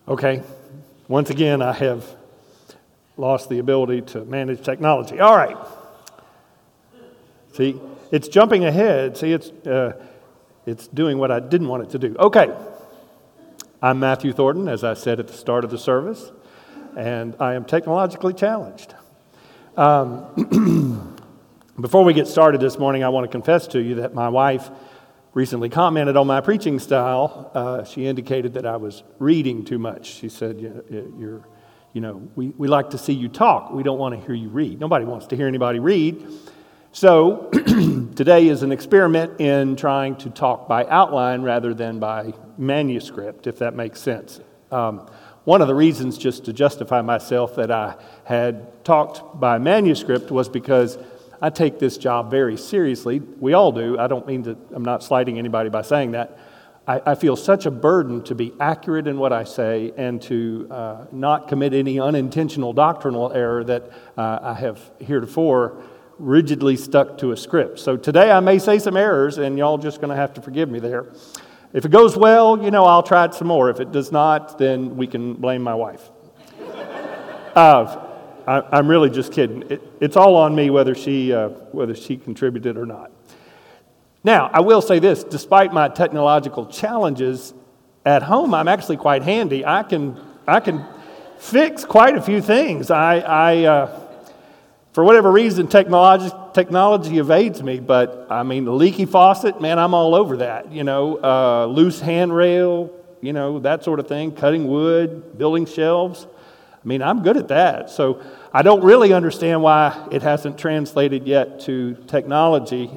Okay, once again, I have lost the ability to manage technology. All right. See, it's jumping ahead. See, it's doing what I didn't want it to do. Okay. I'm Matthew Thornton, as I said at the start of the service, and I am technologically challenged. Before we get started this morning, I want to confess to you that my wife recently commented on my preaching style. She indicated that I was reading too much. She said, we like to see you talk. We don't want to hear you read. Nobody wants to hear anybody read. So today is an experiment in trying to talk by outline rather than by manuscript, if that makes sense. One of the reasons, just to justify myself, that I had talked by manuscript was because I take this job very seriously. We all do. I don't mean to, I'm not slighting anybody by saying that. I feel such a burden to be accurate in what I say and to not commit any unintentional doctrinal error that I have heretofore rigidly stuck to a script. So today I may say some errors, and y'all just going to have to forgive me there. If it goes well, I'll try it some more. If it does not, then we can blame my wife. I'm really just kidding. It's all on me whether she contributed or not. Now, I will say this: despite my technological challenges at home, I'm actually quite handy. I can fix quite a few things. For whatever reason, technology evades me. But I mean, the leaky faucet, man, I'm all over that. Loose handrail, that sort of thing. Cutting wood, building shelves. I mean, I'm good at that. So I don't really understand why it hasn't translated yet to technology.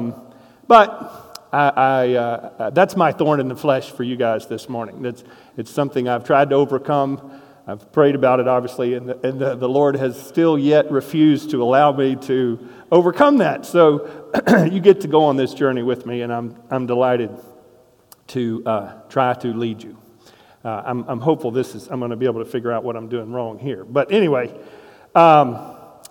But that's my thorn in the flesh for you guys this morning. It's something I've tried to overcome. I've prayed about it, obviously, and the Lord has still yet refused to allow me to overcome that. So you get to go on this journey with me, and I'm delighted to try to lead you. I'm hopeful I'm going to be able to figure out what I'm doing wrong here. But anyway, I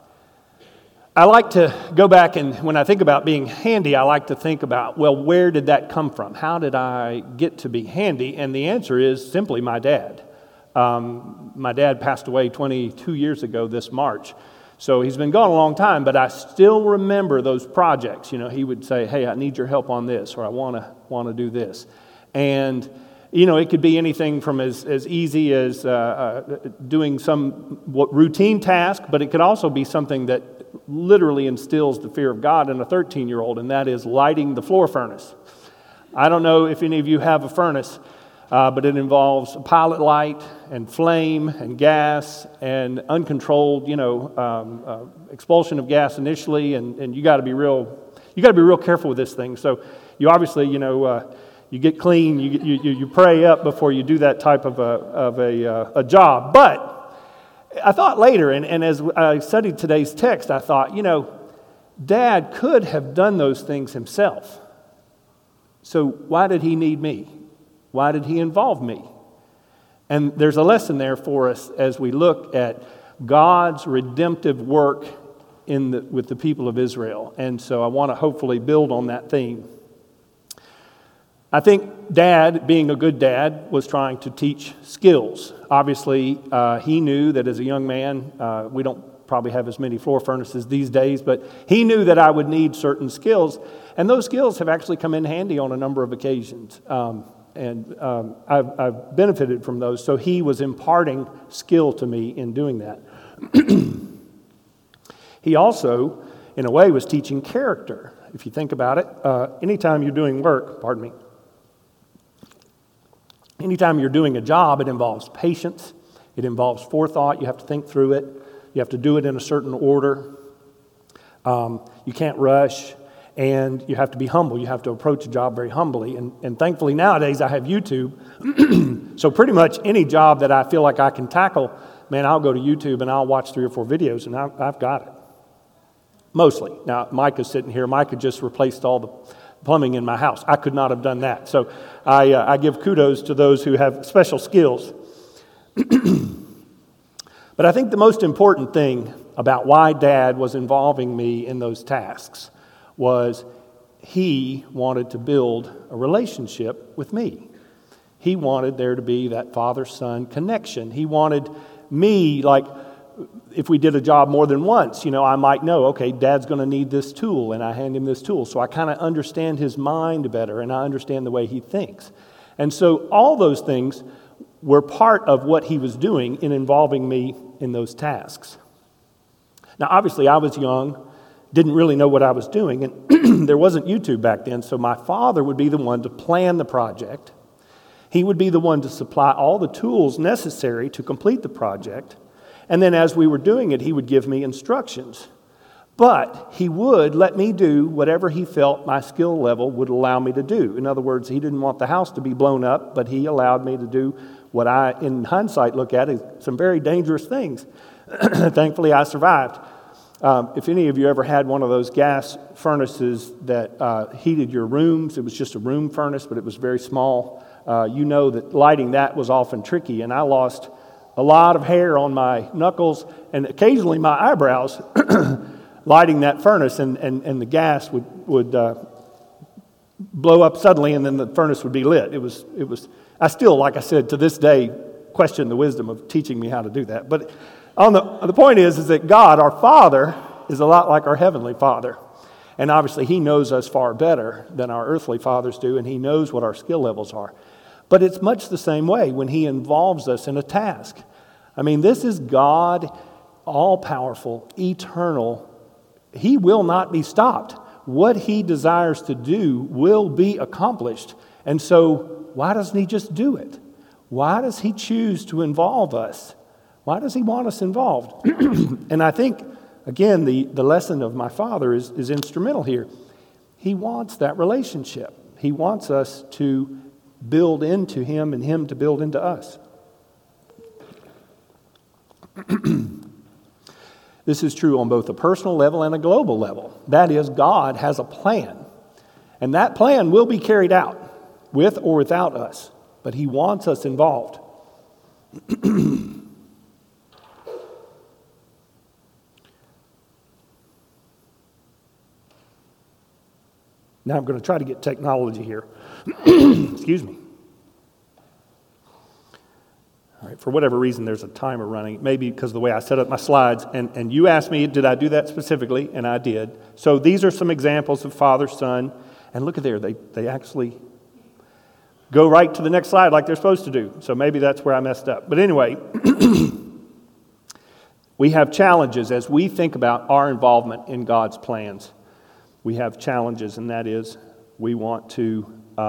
like to go back, and when I think about being handy, I like to think about, well, where did that come from? How did I get to be handy? And the answer is simply my dad. My dad passed away 22 years ago this March. So he's been gone a long time, but I still remember those projects. He would say, hey, I need your help on this, or I want to do this. And it could be anything from as easy as doing some routine task, but it could also be something that literally instills the fear of God in a 13-year-old, and that is lighting the floor furnace. I don't know if any of you have a furnace, but it involves a pilot light and flame and gas and uncontrolled, expulsion of gas initially, and you got to be real careful with this thing. So you obviously, you get clean, you pray up before you do that type of a job. But I thought later, and as I studied today's text, I thought, Dad could have done those things himself. So why did he need me? Why did he involve me? And there's a lesson there for us as we look at God's redemptive work with the people of Israel. And so I want to hopefully build on that theme. I think Dad, being a good dad, was trying to teach skills. Obviously, he knew that as a young man, we don't probably have as many floor furnaces these days, but he knew that I would need certain skills. And those skills have actually come in handy on a number of occasions. I've benefited from those. So he was imparting skill to me in doing that. He also, in a way, was teaching character. If you think about it, anytime you're doing work, anytime you're doing a job, it involves patience. It involves forethought. You have to think through it. You have to do it in a certain order. You can't rush. And you have to be humble. You have to approach a job very humbly. And thankfully nowadays I have YouTube. So pretty much any job that I feel like I can tackle, man, I'll go to YouTube and I'll watch 3 or 4 videos and I've got it. Mostly. Now, Micah's sitting here. Micah just replaced all the plumbing in my house. I could not have done that. So I give kudos to those who have special skills. But I think the most important thing about why Dad was involving me in those tasks was he wanted to build a relationship with me. He wanted there to be that father-son connection. He wanted me, like, if we did a job more than once, I might know, okay, Dad's going to need this tool, and I hand him this tool. So I kind of understand his mind better, and I understand the way he thinks. And so all those things were part of what he was doing in involving me in those tasks. Now, obviously, I was young, didn't really know what I was doing, and there wasn't YouTube back then, so my father would be the one to plan the project. He would be the one to supply all the tools necessary to complete the project. And then as we were doing it, he would give me instructions. But he would let me do whatever he felt my skill level would allow me to do. In other words, he didn't want the house to be blown up, but he allowed me to do what I, in hindsight, look at as some very dangerous things. Thankfully, I survived. If any of you ever had one of those gas furnaces that heated your rooms, it was just a room furnace, but it was very small. You know that lighting that was often tricky, and I lost a lot of hair on my knuckles and occasionally my eyebrows lighting that furnace, and the gas would blow up suddenly, and then the furnace would be lit. It was. I still, like I said, to this day, question the wisdom of teaching me how to do that. But the point is that God, our Father, is a lot like our Heavenly Father. And obviously, He knows us far better than our earthly fathers do, and He knows what our skill levels are. But it's much the same way when He involves us in a task. I mean, this is God, all-powerful, eternal. He will not be stopped. What He desires to do will be accomplished. And so, why doesn't He just do it? Why does He choose to involve us? Why does He want us involved? And I think, again, the lesson of my father is instrumental here. He wants that relationship. He wants us to build into Him and Him to build into us. This is true on both a personal level and a global level. That is, God has a plan. And that plan will be carried out with or without us. But He wants us involved. Now I'm going to try to get technology here. Excuse me. All right, for whatever reason, there's a timer running. Maybe because of the way I set up my slides. And you asked me, did I do that specifically? And I did. So these are some examples of Father, Son. And look at there, they actually go right to the next slide like they're supposed to do. So maybe that's where I messed up. But anyway, we have challenges as we think about our involvement in God's plans. We have challenges, and that is we want to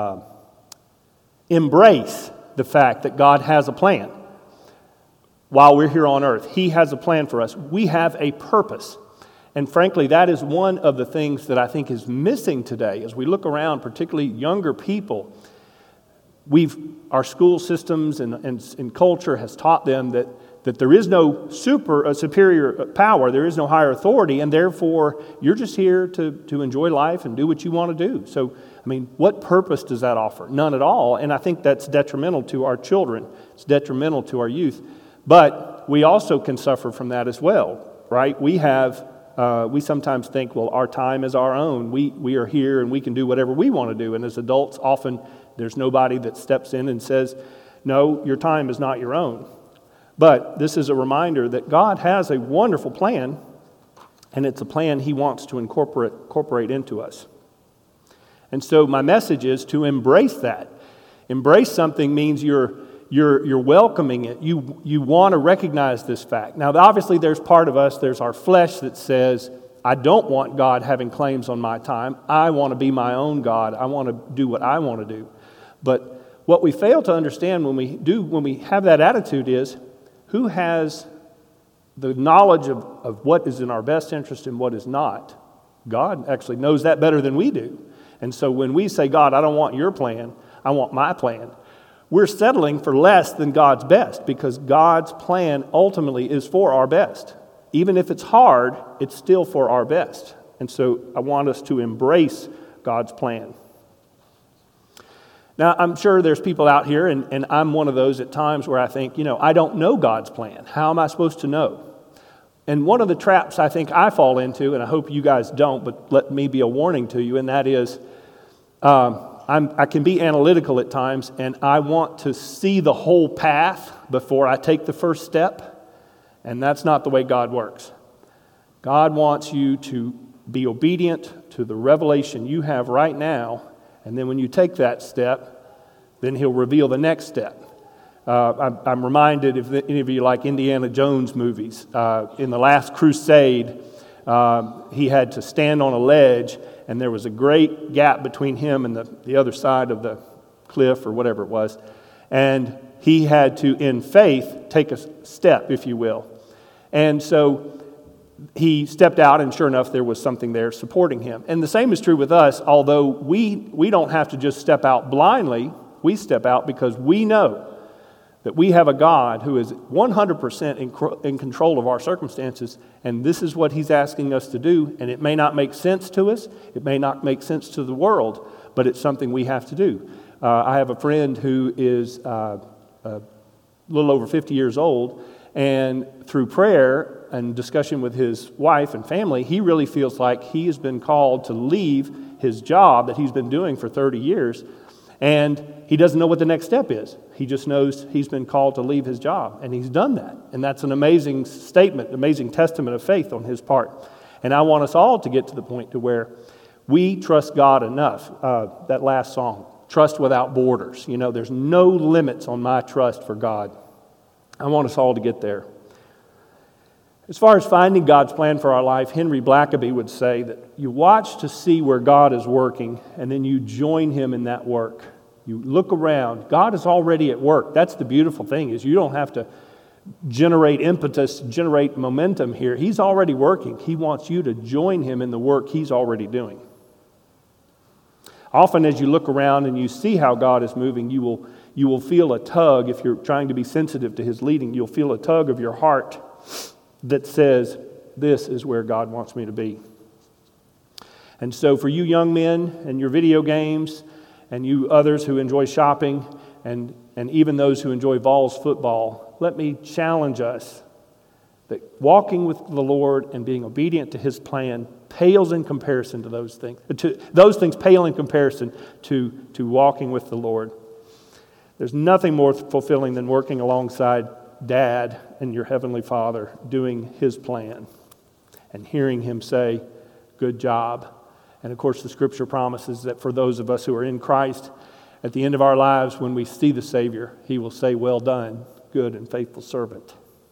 embrace the fact that God has a plan while we're here on earth. He has a plan for us. We have a purpose. And frankly, that is one of the things that I think is missing today as we look around, particularly younger people. Our school systems and culture has taught them that there is no superior power, there is no higher authority, and therefore you're just here to enjoy life and do what you want to do. So, I mean, what purpose does that offer? None at all, and I think that's detrimental to our children. It's detrimental to our youth. But we also can suffer from that as well, right? We sometimes think, well, our time is our own. We are here and we can do whatever we want to do, and as adults, often there's nobody that steps in and says, no, your time is not your own. But this is a reminder that God has a wonderful plan, and it's a plan He wants to incorporate into us. And so my message is to embrace that. Embrace something means you're welcoming it. You want to recognize this fact. Now, obviously, there's part of us, there's our flesh that says, I don't want God having claims on my time. I want to be my own God. I want to do what I want to do. But what we fail to understand when we have that attitude is, who has the knowledge of what is in our best interest and what is not? God actually knows that better than we do. And so when we say, God, I don't want your plan, I want my plan, we're settling for less than God's best, because God's plan ultimately is for our best. Even if it's hard, it's still for our best. And so I want us to embrace God's plan. Now, I'm sure there's people out here, and I'm one of those at times where I think, I don't know God's plan. How am I supposed to know? And one of the traps I think I fall into, and I hope you guys don't, but let me be a warning to you, and that is, I can be analytical at times, and I want to see the whole path before I take the first step, and that's not the way God works. God wants you to be obedient to the revelation you have right now, and then when you take that step, then He'll reveal the next step. I'm reminded, if any of you like Indiana Jones movies, in the Last Crusade, he had to stand on a ledge, and there was a great gap between him and the other side of the cliff or whatever it was. And he had to, in faith, take a step, if you will. And so he stepped out, and sure enough, there was something there supporting him. And the same is true with us, although we don't have to just step out blindly. We step out because we know that we have a God who is 100% in control of our circumstances, and this is what He's asking us to do, and it may not make sense to us, it may not make sense to the world, but it's something we have to do. I have a friend who is a little over 50 years old, and through prayer and discussion with his wife and family, he really feels like he has been called to leave his job that he's been doing for 30 years, and he doesn't know what the next step is. He just knows he's been called to leave his job, and he's done that. And that's an amazing statement, amazing testament of faith on his part. And I want us all to get to the point to where we trust God enough. That last song, Trust Without Borders. You know, there's no limits on my trust for God. I want us all to get there. As far as finding God's plan for our life, Henry Blackaby would say that you watch to see where God is working, and then you join Him in that work. You look around. God is already at work. That's the beautiful thing, is you don't have to generate impetus, generate momentum here. He's already working. He wants you to join Him in the work He's already doing. Often as you look around and you see how God is moving, you will feel a tug. If you're trying to be sensitive to His leading, you'll feel a tug of your heart that says, this is where God wants me to be. And so for you young men and your video games, and you others who enjoy shopping, and even those who enjoy Vols football, let me challenge us that walking with the Lord and being obedient to His plan pales in comparison to those things. Those things pale in comparison to walking with the Lord. There's nothing more fulfilling than working alongside Dad and your Heavenly Father doing His plan and hearing Him say, good job. And of course, the Scripture promises that for those of us who are in Christ, at the end of our lives, when we see the Savior, He will say, well done, good and faithful servant.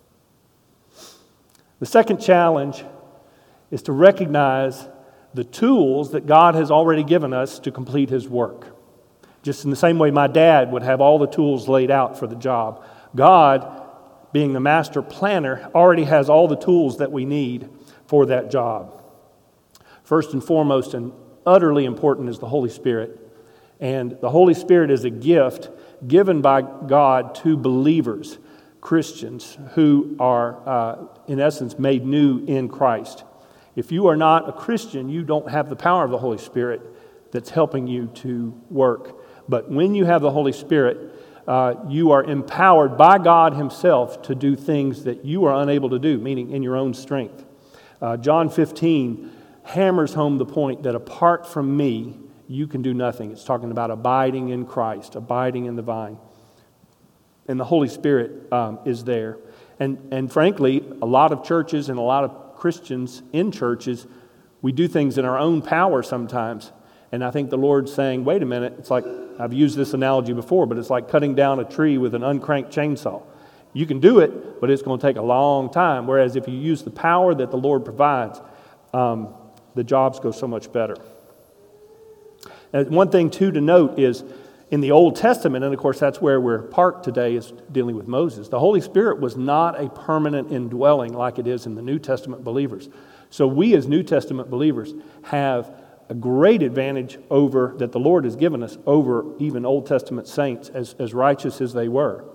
The second challenge is to recognize the tools that God has already given us to complete His work. Just in the same way my dad would have all the tools laid out for the job, God, being the master planner, already has all the tools that we need for that job. First and foremost and utterly important is the Holy Spirit. And the Holy Spirit is a gift given by God to believers, Christians, who are, in essence, made new in Christ. If you are not a Christian, you don't have the power of the Holy Spirit that's helping you to work. But when you have the Holy Spirit, you are empowered by God Himself to do things that you are unable to do, meaning in your own strength. John 15 hammers home the point that apart from me, you can do nothing. It's talking about abiding in Christ, abiding in the vine. And the Holy Spirit is there. And frankly, a lot of churches and a lot of Christians in churches, we do things in our own power sometimes. And I think the Lord's saying, wait a minute, it's like, I've used this analogy before, but it's like cutting down a tree with an uncranked chainsaw. You can do it, but it's going to take a long time. Whereas if you use the power that the Lord provides, the jobs go so much better. And one thing, too, to note is in the Old Testament, and of course that's where we're parked today, is dealing with Moses. The Holy Spirit was not a permanent indwelling like it is in the New Testament believers. So we as New Testament believers have a great advantage over that the Lord has given us over even Old Testament saints, as righteous as they were.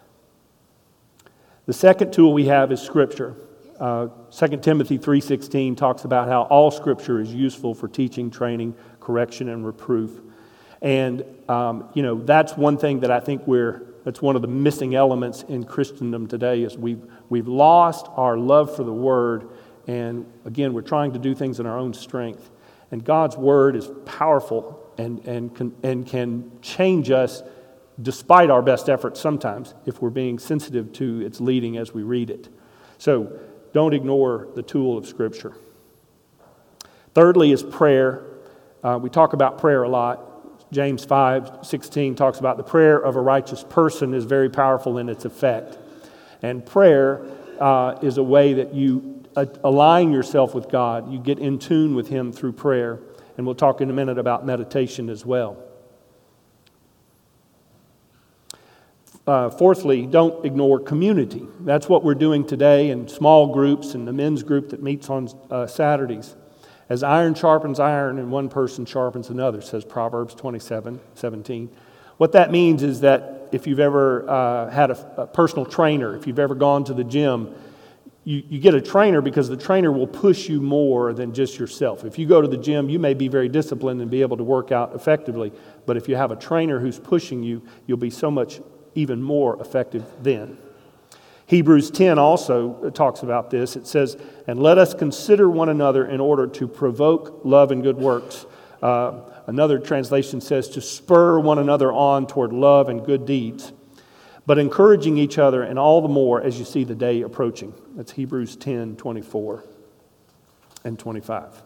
The second tool we have is Scripture. 2 Timothy 3:16 talks about how all Scripture is useful for teaching, training, correction, and reproof. And, that's one thing that I think that's one of the missing elements in Christendom today is we've lost our love for the Word. And again, we're trying to do things in our own strength. And God's Word is powerful. and can change us despite our best efforts sometimes if we're being sensitive to its leading as we read it. So don't ignore the tool of Scripture. Thirdly is prayer. We talk about prayer a lot. James 5:16 talks about the prayer of a righteous person is very powerful in its effect. And prayer is a way that you align yourself with God. You get in tune with Him through prayer. And we'll talk in a minute about meditation as well. Fourthly, don't ignore community. That's what we're doing today in small groups and the men's group that meets on Saturdays. As iron sharpens iron and one person sharpens another, says Proverbs 27:17. What that means is that if you've ever had a personal trainer, if you've ever gone to the gym, you get a trainer because the trainer will push you more than just yourself. If you go to the gym, you may be very disciplined and be able to work out effectively. But if you have a trainer who's pushing you, you'll be so much even more effective then. Hebrews 10 also talks about this. It says, "And let us consider one another in order to provoke love and good works." Another translation says to spur one another on toward love and good deeds, but encouraging each other, and all the more as you see the day approaching. That's Hebrews 10:24 and 25.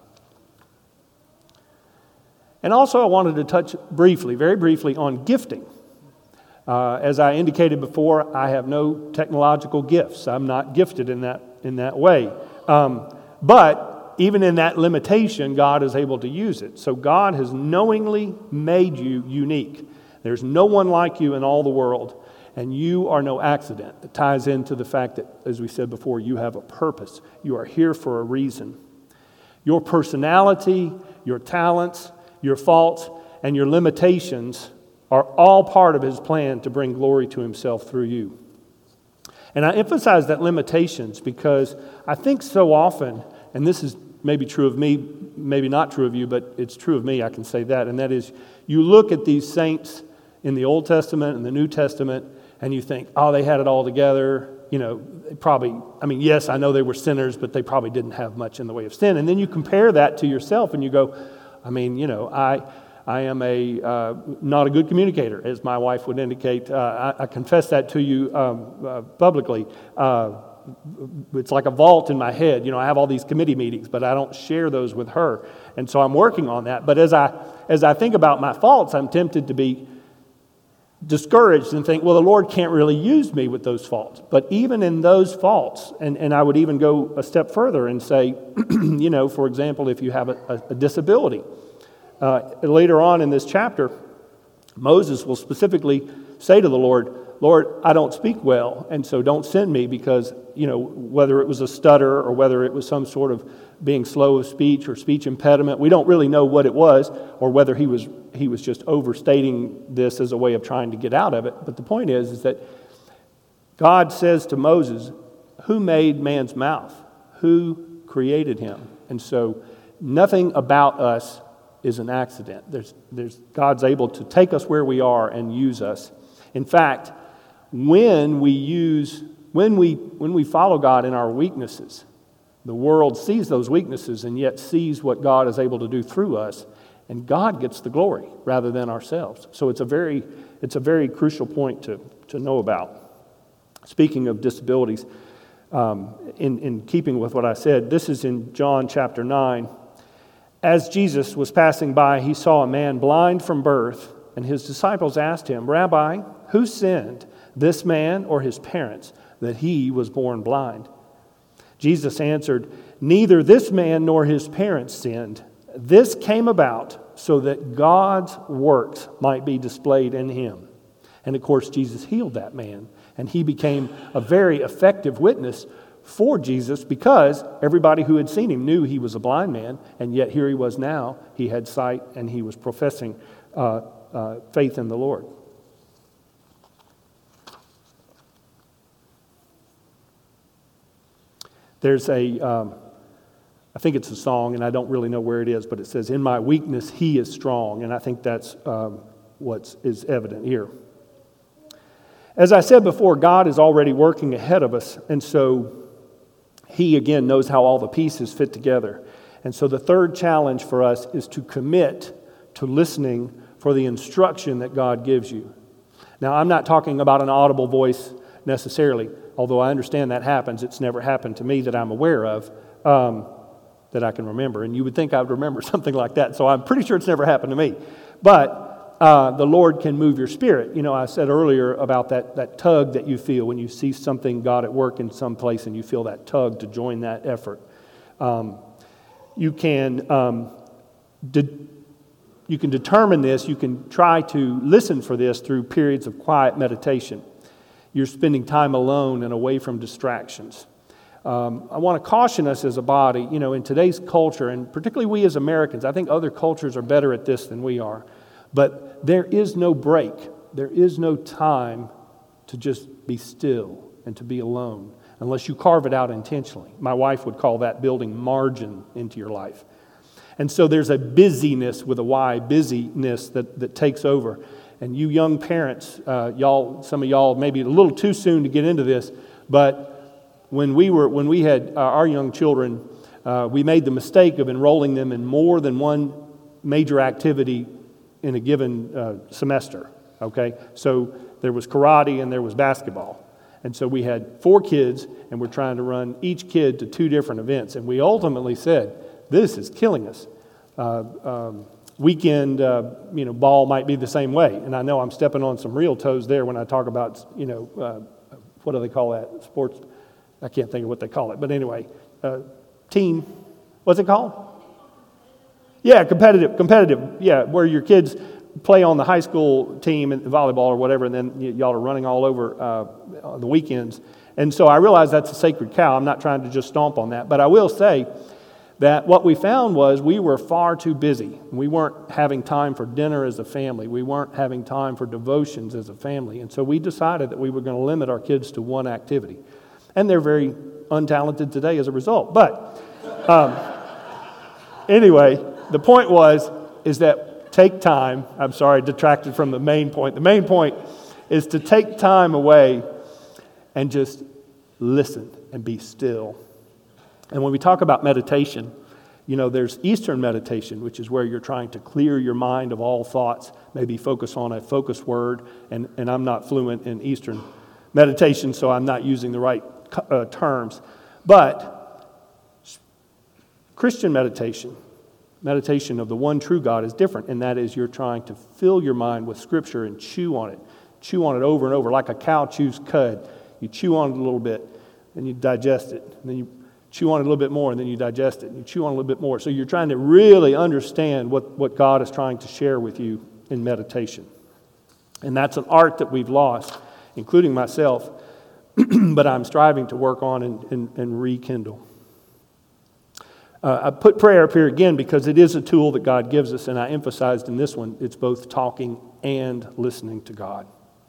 And also I wanted to touch very briefly on gifting. As I indicated before, I have no technological gifts. I'm not gifted in that way. But even in that limitation, God is able to use it. So God has knowingly made you unique. There's no one like you in all the world, and you are no accident. It ties into the fact that, as we said before, you have a purpose. You are here for a reason. Your personality, your talents, your faults, and your limitations are all part of His plan to bring glory to Himself through you. And I emphasize that limitations because I think so often, and this is maybe true of me, maybe not true of you, but it's true of me, I can say that, and that is you look at these saints in the Old Testament and the New Testament and you think, oh, they had it all together. You know, they probably, yes, I know they were sinners, but they probably didn't have much in the way of sin. And then you compare that to yourself and you go, I am not a good communicator, as my wife would indicate. I confess that to you publicly. It's like a vault in my head. I have all these committee meetings, but I don't share those with her. And so I'm working on that. But as I think about my faults, I'm tempted to be discouraged and think, well, the Lord can't really use me with those faults. But even in those faults, and I would even go a step further and say, for example, if you have a disability, later on in this chapter, Moses will specifically say to the Lord, I don't speak well, and so don't send me because, whether it was a stutter or whether it was some sort of being slow of speech or speech impediment, we don't really know what it was or whether he was just overstating this as a way of trying to get out of it. But the point is that God says to Moses, who made man's mouth? Who created him? And so nothing about us is an accident. God's able to take us where we are and use us. In fact, when we follow God in our weaknesses, the world sees those weaknesses and yet sees what God is able to do through us, and God gets the glory rather than ourselves. So it's a very crucial point to know about. Speaking of disabilities, in keeping with what I said, this is in John chapter 9. As Jesus was passing by, he saw a man blind from birth, and his disciples asked him, Rabbi, who sinned, this man or his parents, that he was born blind? Jesus answered, neither this man nor his parents sinned. This came about so that God's works might be displayed in him. And of course, Jesus healed that man, and he became a very effective witness for Jesus because everybody who had seen him knew he was a blind man, and yet here he was now. He had sight, and he was professing faith in the Lord. There's I think it's a song, and I don't really know where it is, but it says, in my weakness, he is strong. And I think that's what is evident here. As I said before, God is already working ahead of us, and so he, again, knows how all the pieces fit together. And so the third challenge for us is to commit to listening for the instruction that God gives you. Now, I'm not talking about an audible voice necessarily, although I understand that happens. It's never happened to me that I'm aware of, that I can remember. And you would think I would remember something like that, so I'm pretty sure it's never happened to me. But the Lord can move your spirit. You know, I said earlier about that tug that you feel when you see something, God at work in some place, and you feel that tug to join that effort. You can determine this. You can try to listen for this through periods of quiet meditation. You're spending time alone and away from distractions. I want to caution us as a body, you know, in today's culture, and particularly we as Americans. I think other cultures are better at this than we are. But there is no break. There is no time to just be still and to be alone unless you carve it out intentionally. My wife would call that building margin into your life. And so there's a busyness with a Y, busyness that takes over. And you young parents, some of y'all maybe a little too soon to get into this, but when we had our young children, we made the mistake of enrolling them in more than one major activity in a given semester, okay? So there was karate and there was basketball. And so we had 4 kids, and we're trying to run each kid to 2 different events. And we ultimately said, this is killing us. Weekend, ball might be the same way. And I know I'm stepping on some real toes there when I talk about, what do they call that? Sports, I can't think of what they call it. But anyway, team, what's it called? Yeah, competitive. Yeah, where your kids play on the high school team in volleyball or whatever, and then y'all are running all over on the weekends. And so I realize that's a sacred cow. I'm not trying to just stomp on that. But I will say that what we found was we were far too busy. We weren't having time for dinner as a family. We weren't having time for devotions as a family. And so we decided that we were going to limit our kids to one activity. And they're very untalented today as a result. But anyway, the point is that take time. I'm sorry, detracted from the main point. The main point is to take time away and just listen and be still. And when we talk about meditation, there's Eastern meditation, which is where you're trying to clear your mind of all thoughts, maybe focus on a focus word. And I'm not fluent in Eastern meditation, so I'm not using the right terms. But Christian meditation of the one true God is different, and that is you're trying to fill your mind with Scripture and chew on it over and over, like a cow chews cud. You chew on it a little bit, then you digest it, and then you chew on it a little bit more, and then you digest it, and you chew on it a little bit more. So you're trying to really understand what God is trying to share with you in meditation. And that's an art that we've lost, including myself, but I'm striving to work on and rekindle. I put prayer up here again because it is a tool that God gives us, and I emphasized in this one, it's both talking and listening to God.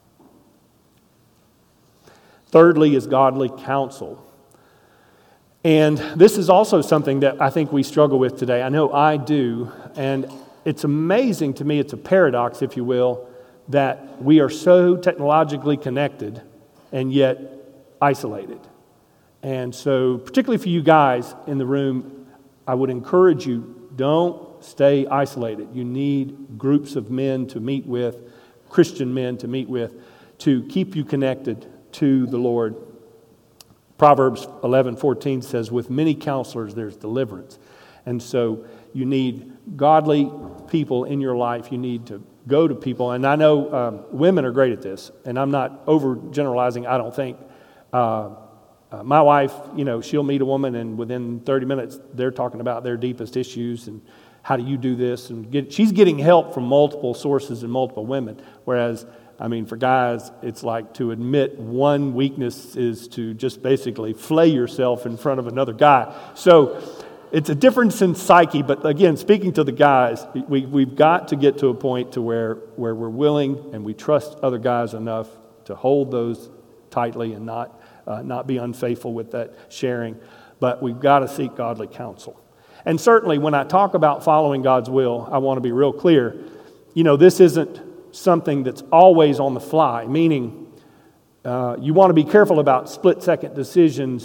Thirdly is godly counsel. And this is also something that I think we struggle with today. I know I do, and it's amazing to me, it's a paradox, if you will, that we are so technologically connected and yet isolated. And so, particularly for you guys in the room, I would encourage you, don't stay isolated. You need groups of men to meet with, Christian men to meet with, to keep you connected to the Lord. Proverbs 11:14 says, with many counselors there's deliverance. And so you need godly people in your life. You need to go to people. And I know women are great at this, and I'm not overgeneralizing, I don't think. My wife, she'll meet a woman, and within 30 minutes, they're talking about their deepest issues and how do you do this? And she's getting help from multiple sources and multiple women. Whereas, for guys, it's like to admit one weakness is to just basically flay yourself in front of another guy. So it's a difference in psyche. But again, speaking to the guys, we've got to get to a point to where we're willing and we trust other guys enough to hold those tightly and not be unfaithful with that sharing. But we've got to seek godly counsel. And certainly when I talk about following God's will, I want to be real clear. This isn't something that's always on the fly, meaning you want to be careful about split-second decisions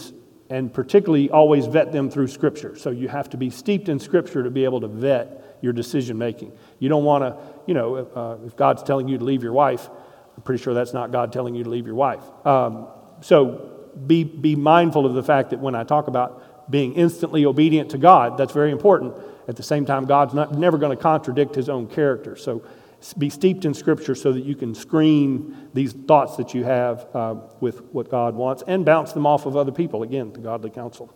and particularly always vet them through Scripture. So you have to be steeped in Scripture to be able to vet your decision making. You don't want to, if God's telling you to leave your wife, I'm pretty sure that's not God telling you to leave your wife. So be mindful of the fact that when I talk about being instantly obedient to God, that's very important. At the same time, God's never going to contradict his own character. So be steeped in Scripture so that you can screen these thoughts that you have with what God wants and bounce them off of other people, again, the godly counsel.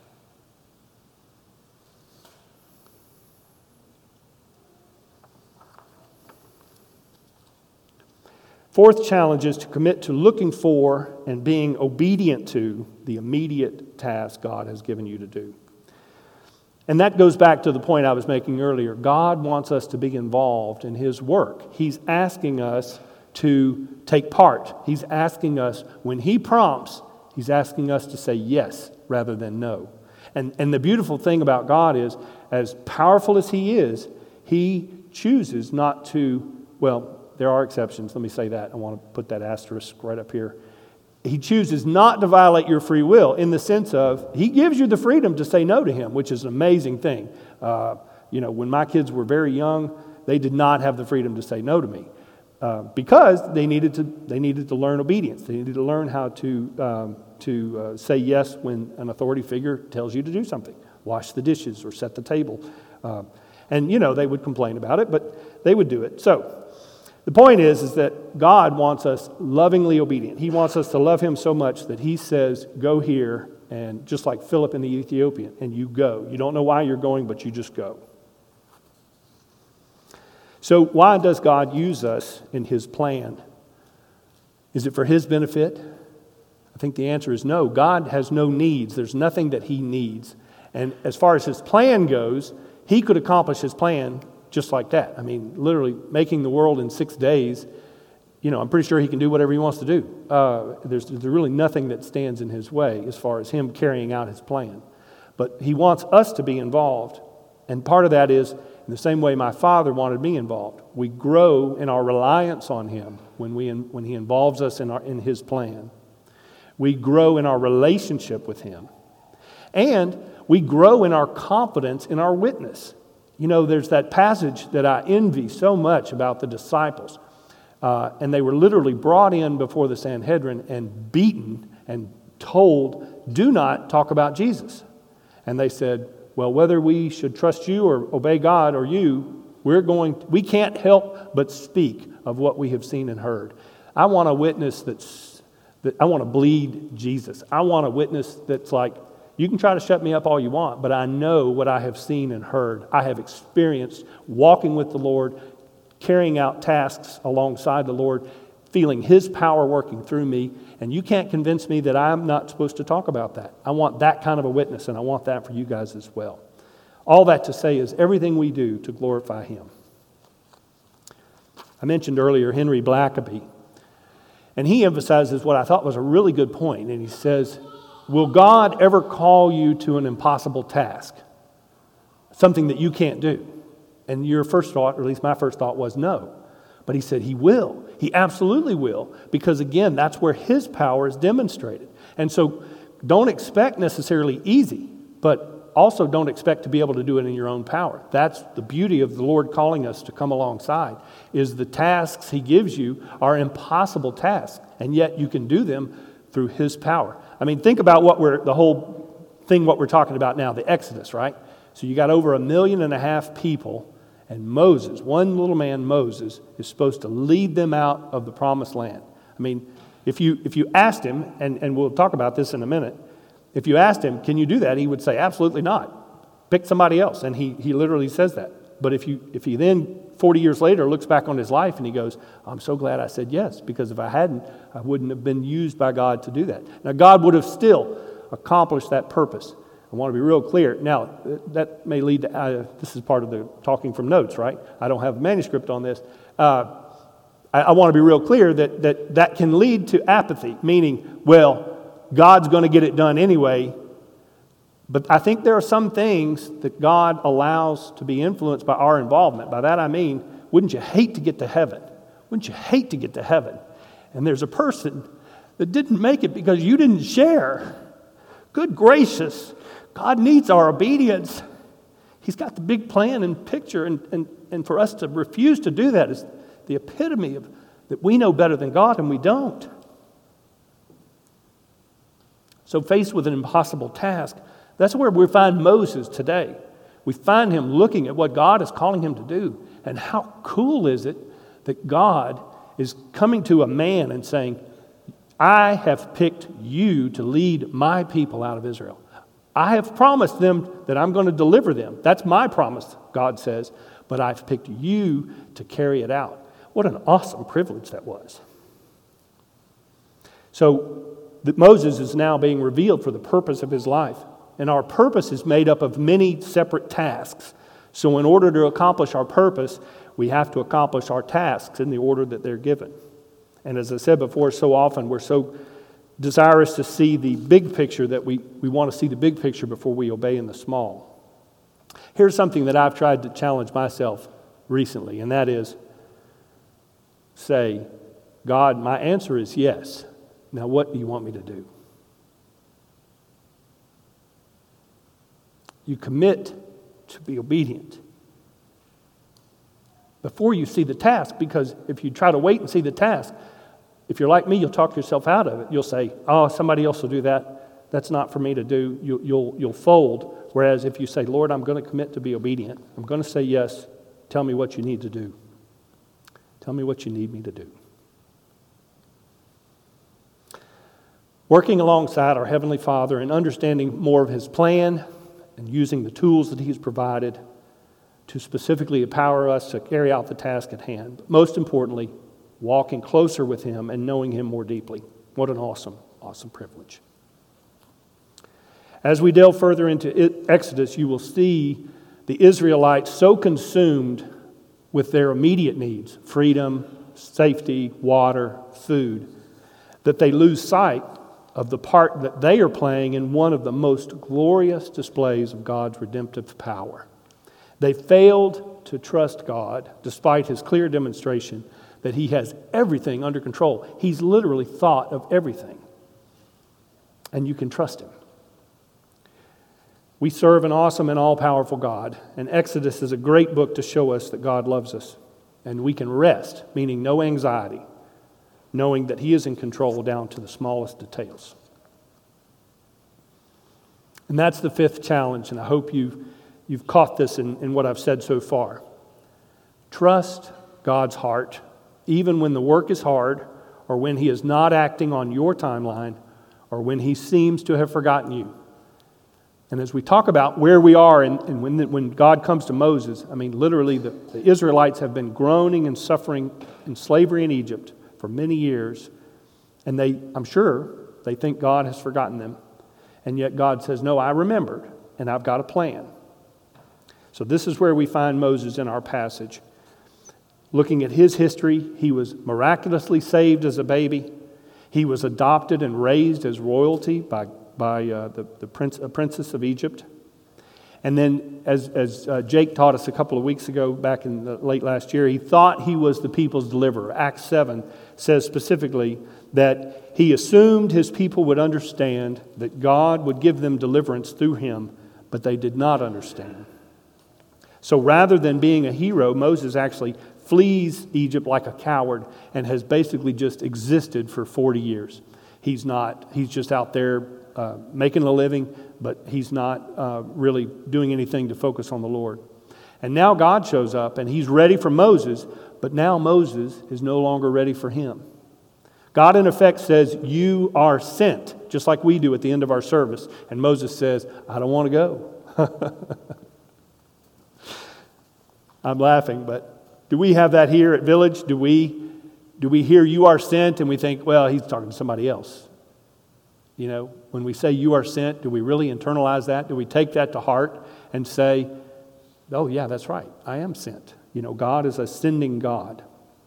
Fourth challenge is to commit to looking for and being obedient to the immediate task God has given you to do. And that goes back to the point I was making earlier. God wants us to be involved in his work. He's asking us to take part. He's asking us, when he prompts, he's asking us to say yes rather than no. And the beautiful thing about God is, as powerful as he is, he chooses not to, well, there are exceptions. Let me say that. I want to put that asterisk right up here. He chooses not to violate your free will in the sense of he gives you the freedom to say no to him, which is an amazing thing. When my kids were very young, they did not have the freedom to say no to me because they needed to learn obedience. They needed to learn how to say yes when an authority figure tells you to do something, wash the dishes or set the table. They would complain about it, but they would do it. So the point is that God wants us lovingly obedient. He wants us to love him so much that he says, go here, and just like Philip and the Ethiopian, and you go. You don't know why you're going, but you just go. So why does God use us in his plan? Is it for his benefit? I think the answer is no. God has no needs. There's nothing that he needs. And as far as his plan goes, he could accomplish his plan just like that. I mean, literally making the world in 6 days, I'm pretty sure he can do whatever he wants to do. There's really nothing that stands in his way as far as him carrying out his plan. But he wants us to be involved. And part of that is, in the same way my Father wanted me involved. We grow in our reliance on him when he involves us in his plan. We grow in our relationship with him. And we grow in our confidence in our witness. There's that passage that I envy so much about the disciples. And they were literally brought in before the Sanhedrin and beaten and told, do not talk about Jesus. And they said, well, whether we should trust you or obey God or you, we can't help but speak of what we have seen and heard. I want a witness that I want to bleed Jesus. I want a witness that's like, you can try to shut me up all you want, but I know what I have seen and heard. I have experienced walking with the Lord, carrying out tasks alongside the Lord, feeling his power working through me, and you can't convince me that I'm not supposed to talk about that. I want that kind of a witness, and I want that for you guys as well. All that to say is everything we do to glorify him. I mentioned earlier Henry Blackaby, and he emphasizes what I thought was a really good point, and he says, will God ever call you to an impossible task? Something that you can't do? And your first thought, or at least my first thought, was no. But he said he will. He absolutely will. Because again, that's where his power is demonstrated. And so don't expect necessarily easy, but also don't expect to be able to do it in your own power. That's the beauty of the Lord calling us to come alongside, is the tasks he gives you are impossible tasks, and yet you can do them through his power. I mean, think about what we're talking about now, the Exodus, right? So you got over 1.5 million people, and Moses, one little man, Moses, is supposed to lead them out of the promised land. I mean, if you asked him, and we'll talk about this in a minute, if you asked him, can you do that? He would say, absolutely not. Pick somebody else. And he literally says that. But if he then, 40 years later, looks back on his life and he goes, I'm so glad I said yes, because if I hadn't, I wouldn't have been used by God to do that. Now, God would have still accomplished that purpose. I want to be real clear. Now, that may lead to, this is part of the talking from notes, right? I don't have a manuscript on this. I want to be real clear that can lead to apathy, meaning, well, God's going to get it done anyway. But I think there are some things that God allows to be influenced by our involvement. By that I mean, wouldn't you hate to get to heaven? Wouldn't you hate to get to heaven? And there's a person that didn't make it because you didn't share. Good gracious, God needs our obedience. He's got the big plan and picture, and for us to refuse to do that is the epitome of that we know better than God and we don't. So faced with an impossible task, that's where we find Moses today. We find him looking at what God is calling him to do. And how cool is it that God is coming to a man and saying, I have picked you to lead my people out of Israel. I have promised them that I'm going to deliver them. That's my promise, God says. But I've picked you to carry it out. What an awesome privilege that was. So Moses is now being revealed for the purpose of his life. And our purpose is made up of many separate tasks. So in order to accomplish our purpose, we have to accomplish our tasks in the order that they're given. And as I said before, so often we're so desirous to see the big picture that we want to see the big picture before we obey in the small. Here's something that I've tried to challenge myself recently, and that is say, God, my answer is yes. Now what do you want me to do? You commit to be obedient before you see the task, because if you try to wait and see the task, if you're like me, you'll talk yourself out of it. You'll say, oh, somebody else will do that. That's not for me to do. You'll fold. Whereas if you say, Lord, I'm going to commit to be obedient. I'm going to say yes. Tell me what you need to do. Tell me what you need me to do. Working alongside our Heavenly Father and understanding more of His plan and using the tools that He's provided to specifically empower us to carry out the task at hand. But most importantly, walking closer with Him and knowing Him more deeply. What an awesome, awesome privilege. As we delve further into Exodus, you will see the Israelites so consumed with their immediate needs, freedom, safety, water, food, that they lose sight of the part that they are playing in one of the most glorious displays of God's redemptive power. They failed to trust God despite His clear demonstration that He has everything under control. He's literally thought of everything. And you can trust Him. We serve an awesome and all-powerful God, and Exodus is a great book to show us that God loves us. And we can rest, meaning no anxiety, knowing that He is in control down to the smallest details. And that's the fifth challenge, and I hope you've caught this in what I've said so far. Trust God's heart, even when the work is hard, or when He is not acting on your timeline, or when He seems to have forgotten you. And as we talk about where we are and when God comes to Moses, I mean, literally the Israelites have been groaning and suffering in slavery in Egypt for many years. And I'm sure they think God has forgotten them. And yet God says, no, I remembered, and I've got a plan. So this is where we find Moses in our passage. Looking at his history, he was miraculously saved as a baby. He was adopted and raised as royalty by the princess of Egypt. And then, as Jake taught us a couple of weeks ago, back in the late last year, he thought he was the people's deliverer. Acts 7 says specifically that he assumed his people would understand that God would give them deliverance through him, but they did not understand. So rather than being a hero, Moses actually flees Egypt like a coward and has basically just existed for 40 years. He's just out there making a living, but he's not really doing anything to focus on the Lord. And now God shows up and He's ready for Moses, but now Moses is no longer ready for him. God in effect says, you are sent, just like we do at the end of our service. And Moses says, I don't want to go. I'm laughing, but do we have that here at Village? Do we hear you are sent and we think, well, he's talking to somebody else? You know, when we say you are sent, do we really internalize that? Do we take that to heart and say, oh yeah, that's right, I am sent. You know, God is a sending God.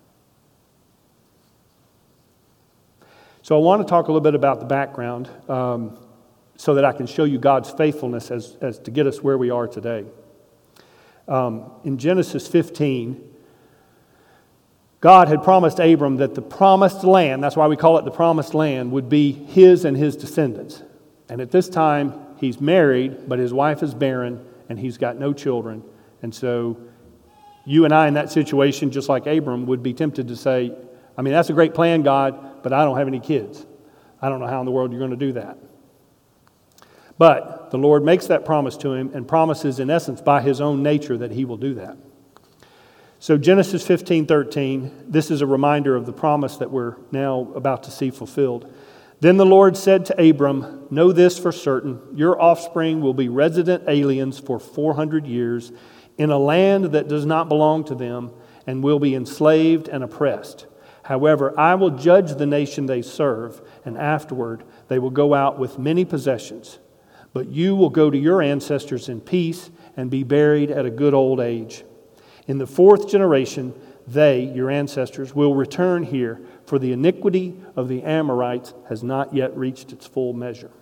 So I want to talk a little bit about the background so that I can show you God's faithfulness as to get us where we are today. In Genesis 15, God had promised Abram that the promised land, that's why we call it the promised land, would be his and his descendants. And at this time, he's married, but his wife is barren, and he's got no children. And so you and I in that situation, just like Abram, would be tempted to say, I mean, that's a great plan, God, but I don't have any kids. I don't know how in the world you're going to do that. But the Lord makes that promise to him and promises, in essence, by his own nature that he will do that. So Genesis 15:13, this is a reminder of the promise that we're now about to see fulfilled. Then the Lord said to Abram, know this for certain, your offspring will be resident aliens for 400 years in a land that does not belong to them and will be enslaved and oppressed. However, I will judge the nation they serve, and afterward they will go out with many possessions. But you will go to your ancestors in peace and be buried at a good old age. In the 4th generation, they, your ancestors, will return here, for the iniquity of the Amorites has not yet reached its full measure.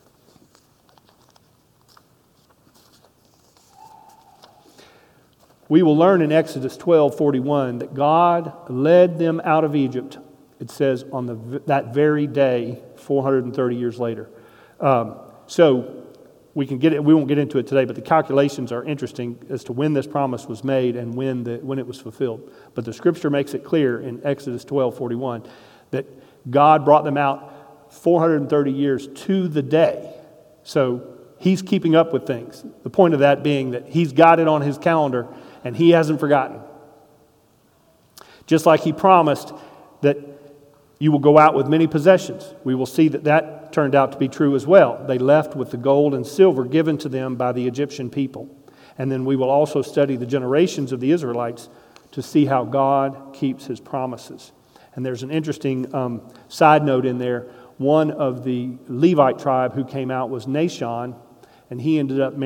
We will learn in Exodus 12:41 that God led them out of Egypt, it says, on that very day, 430 years later. So we won't get into it today, but the calculations are interesting as to when this promise was made and when it was fulfilled. But the Scripture makes it clear in Exodus 12:41 that God brought them out 430 years to the day. So he's keeping up with things. The point of that being that he's got it on his calendar and he hasn't forgotten. Just like he promised that you will go out with many possessions. We will see that turned out to be true as well. They left with the gold and silver given to them by the Egyptian people. And then we will also study the generations of the Israelites to see how God keeps his promises. And there's an interesting side note in there. One of the Levite tribe who came out was Nahshon, and he ended up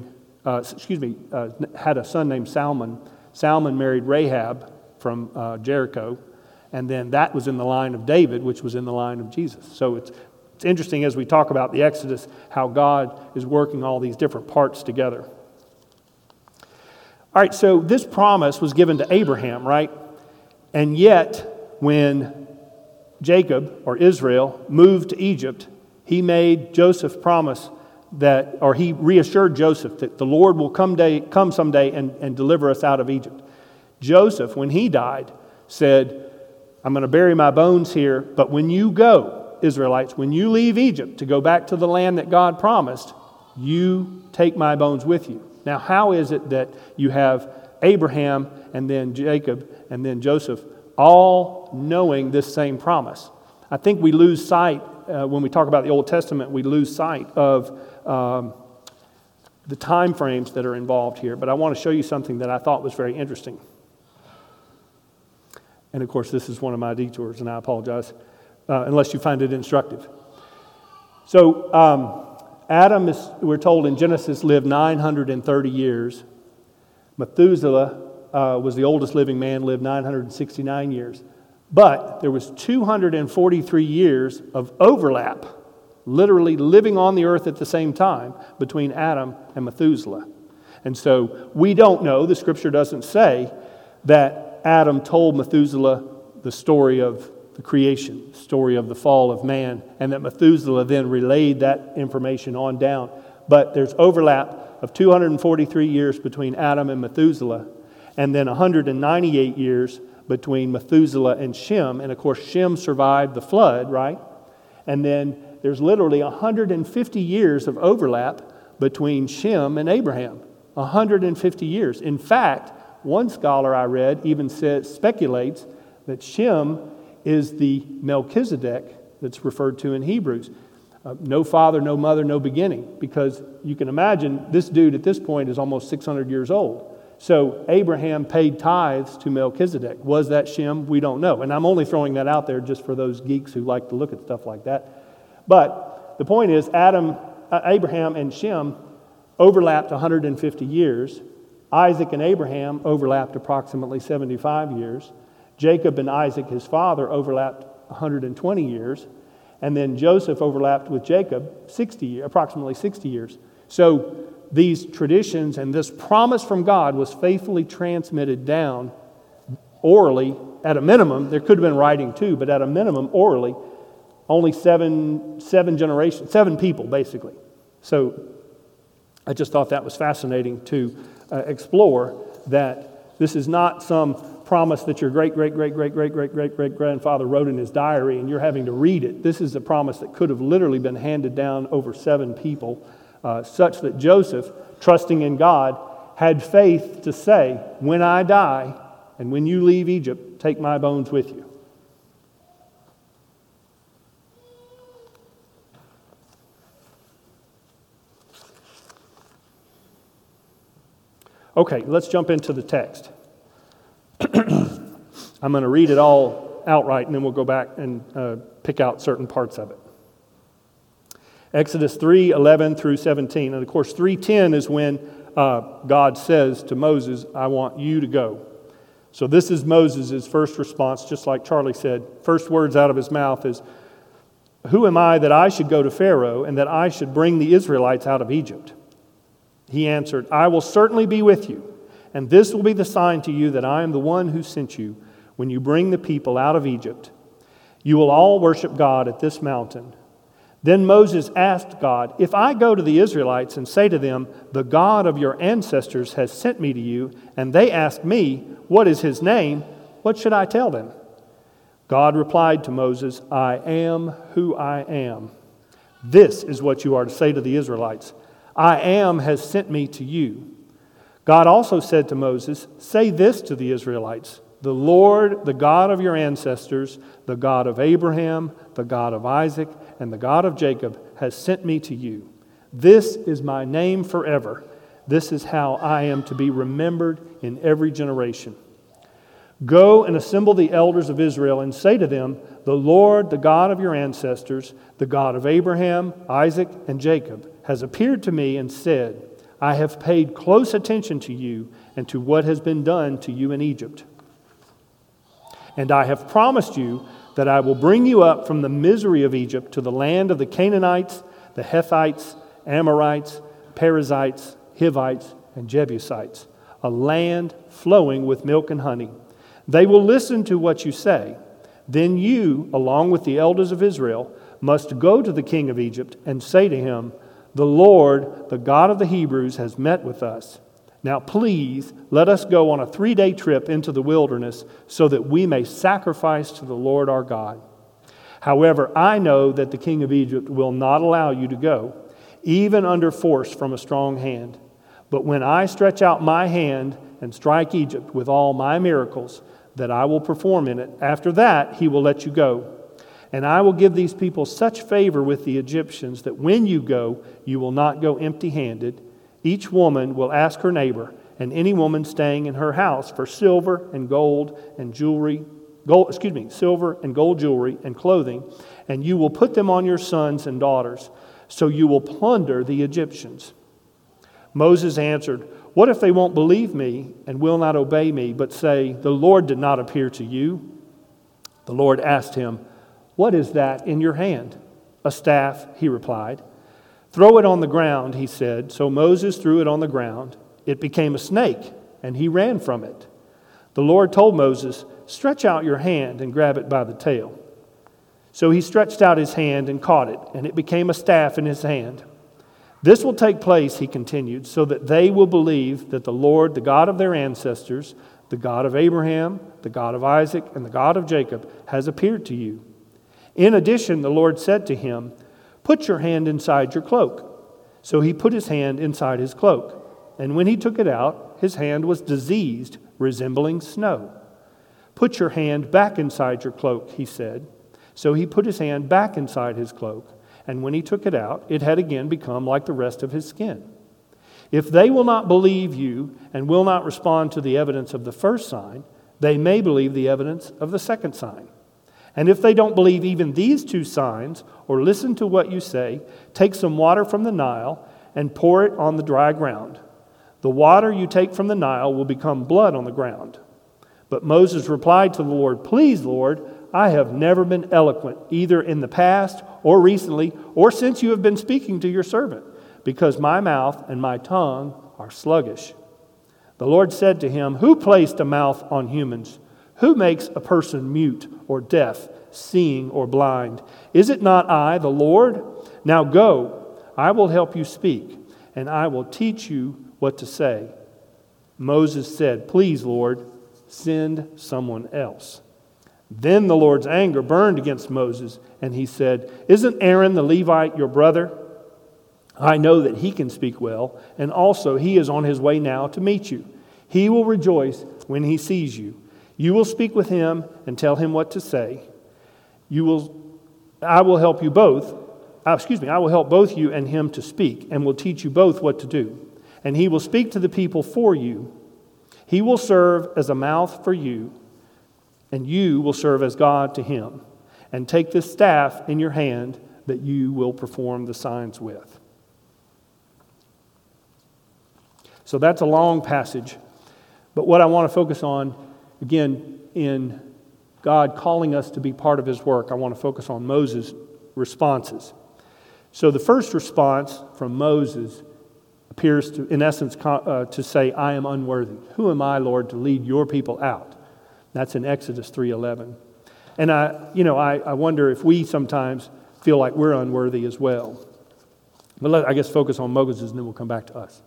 had a son named Salmon. Salmon married Rahab from Jericho. And then that was in the line of David, which was in the line of Jesus. So it's interesting as we talk about the Exodus, how God is working all these different parts together. All right, so this promise was given to Abraham, right? And yet, when Jacob, or Israel, moved to Egypt, he made Joseph promise he reassured Joseph that the Lord will come someday and deliver us out of Egypt. Joseph, when he died, said, I'm going to bury my bones here, but when you go, Israelites, when you leave Egypt to go back to the land that God promised, you take my bones with you. Now, how is it that you have Abraham and then Jacob and then Joseph all knowing this same promise? I think we lose sight, when we talk about the Old Testament, we lose sight of the time frames that are involved here. But I want to show you something that I thought was very interesting. And of course, this is one of my detours, and I apologize, unless you find it instructive. So, Adam, we're told in Genesis, lived 930 years. Methuselah was the oldest living man, lived 969 years. But there was 243 years of overlap, literally living on the earth at the same time, between Adam and Methuselah. And so, we don't know, the Scripture doesn't say, that Adam told Methuselah the story of the creation, the story of the fall of man, and that Methuselah then relayed that information on down. But there's overlap of 243 years between Adam and Methuselah, and then 198 years between Methuselah and Shem. And of course, Shem survived the flood, right? And then there's literally 150 years of overlap between Shem and Abraham. 150 years. In fact, one scholar I read even speculates that Shem is the Melchizedek that's referred to in Hebrews. No father, no mother, no beginning. Because you can imagine this dude at this point is almost 600 years old. So Abraham paid tithes to Melchizedek. Was that Shem? We don't know. And I'm only throwing that out there just for those geeks who like to look at stuff like that. But the point is, Abraham and Shem overlapped 150 years. Isaac and Abraham overlapped approximately 75 years. Jacob and Isaac, his father, overlapped 120 years. And then Joseph overlapped with Jacob approximately 60 years. So these traditions and this promise from God was faithfully transmitted down orally, at a minimum. There could have been writing too, but at a minimum, orally, only seven generations, 7 people basically. So I just thought that was fascinating to explore, that this is not some promise that your great-great-great-great-great-great-great-great-grandfather wrote in his diary and you're having to read it. This is a promise that could have literally been handed down over 7 people, such that Joseph, trusting in God, had faith to say, when I die and when you leave Egypt, take my bones with you. Okay, let's jump into the text. I'm going to read it all outright and then we'll go back and pick out certain parts of it. Exodus 3:11 through 17. And of course 3:10 is when God says to Moses, I want you to go. So this is Moses' first response, just like Charlie said. First words out of his mouth is, who am I that I should go to Pharaoh and that I should bring the Israelites out of Egypt? He answered, I will certainly be with you, and this will be the sign to you that I am the one who sent you when you bring the people out of Egypt. You will all worship God at this mountain. Then Moses asked God, if I go to the Israelites and say to them, the God of your ancestors has sent me to you, and they ask me, what is his name? What should I tell them? God replied to Moses, I am who I am. This is what you are to say to the Israelites. I am has sent me to you. God also said to Moses, say this to the Israelites, the Lord, the God of your ancestors, the God of Abraham, the God of Isaac, and the God of Jacob has sent me to you. This is my name forever. This is how I am to be remembered in every generation. Go and assemble the elders of Israel and say to them, the Lord, the God of your ancestors, the God of Abraham, Isaac, and Jacob, has appeared to me and said, I have paid close attention to you and to what has been done to you in Egypt. And I have promised you that I will bring you up from the misery of Egypt to the land of the Canaanites, the Hethites, Amorites, Perizzites, Hivites, and Jebusites, a land flowing with milk and honey. They will listen to what you say. Then you, along with the elders of Israel, must go to the king of Egypt and say to him, the Lord, the God of the Hebrews, has met with us. Now please let us go on a 3-day trip into the wilderness so that we may sacrifice to the Lord our God. However, I know that the king of Egypt will not allow you to go, even under force from a strong hand. But when I stretch out my hand and strike Egypt with all my miracles that I will perform in it, after that he will let you go. And I will give these people such favor with the Egyptians that when you go, you will not go empty-handed. Each woman will ask her neighbor and any woman staying in her house for silver and gold and jewelry, silver and gold jewelry and clothing, and you will put them on your sons and daughters. So you will plunder the Egyptians. Moses answered, what if they won't believe me and will not obey me, but say, the Lord did not appear to you? The Lord asked him, what is that in your hand? A staff, he replied. Throw it on the ground, he said. So Moses threw it on the ground. It became a snake, and he ran from it. The Lord told Moses, stretch out your hand and grab it by the tail. So he stretched out his hand and caught it, and it became a staff in his hand. This will take place, he continued, so that they will believe that the Lord, the God of their ancestors, the God of Abraham, the God of Isaac, and the God of Jacob, has appeared to you. In addition, the Lord said to him, put your hand inside your cloak. So he put his hand inside his cloak. And when he took it out, his hand was diseased, resembling snow. Put your hand back inside your cloak, he said. So he put his hand back inside his cloak. And when he took it out, it had again become like the rest of his skin. If they will not believe you and will not respond to the evidence of the first sign, they may believe the evidence of the second sign. And if they don't believe even these 2 signs or listen to what you say, take some water from the Nile and pour it on the dry ground. The water you take from the Nile will become blood on the ground. But Moses replied to the Lord, please, Lord, I have never been eloquent, either in the past or recently, or since you have been speaking to your servant, because my mouth and my tongue are sluggish. The Lord said to him, who placed a mouth on humans? Who makes a person mute or deaf, seeing or blind? Is it not I, the Lord? Now go, I will help you speak, and I will teach you what to say." Moses said, "Please, Lord, send someone else." Then the Lord's anger burned against Moses, and he said, "Isn't Aaron the Levite your brother? I know that he can speak well, and also he is on his way now to meet you. He will rejoice when he sees you. You will speak with him and tell him what to say. I will help both you and him to speak, and will teach you both what to do. And he will speak to the people for you. He will serve as a mouth for you, and you will serve as God to him. And take this staff in your hand that you will perform the signs with." So that's a long passage. But what I want to focus on, again, in God calling us to be part of his work, I want to focus on Moses' responses. So the first response from Moses appears to, in essence, to say, "I am unworthy. Who am I, Lord, to lead your people out?" That's in Exodus 3:11. And I wonder if we sometimes feel like we're unworthy as well. But I guess focus on Moses, and then we'll come back to us.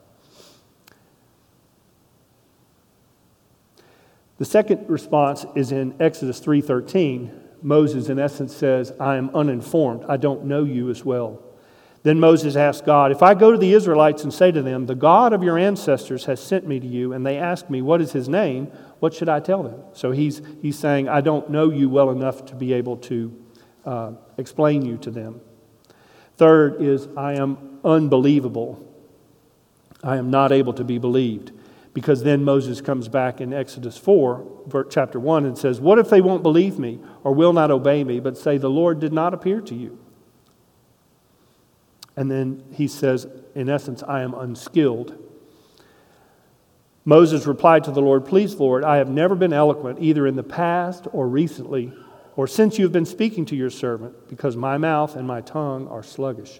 The second response is in Exodus 3:13. Moses, in essence, says, "I am uninformed. I don't know you as well." Then Moses asked God, "If I go to the Israelites and say to them, 'The God of your ancestors has sent me to you,' and they ask me, 'What is his name?' what should I tell them?" So he's saying, "I don't know you well enough to be able to explain you to them." Third is, "I am unbelievable. I am not able to be believed." Because then Moses comes back in Exodus 4, chapter 1, and says, "What if they won't believe me or will not obey me, but say, 'The Lord did not appear to you'?" And then he says, in essence, "I am unskilled." Moses replied to the Lord, "Please, Lord, I have never been eloquent, either in the past or recently, or since you have been speaking to your servant, because my mouth and my tongue are sluggish."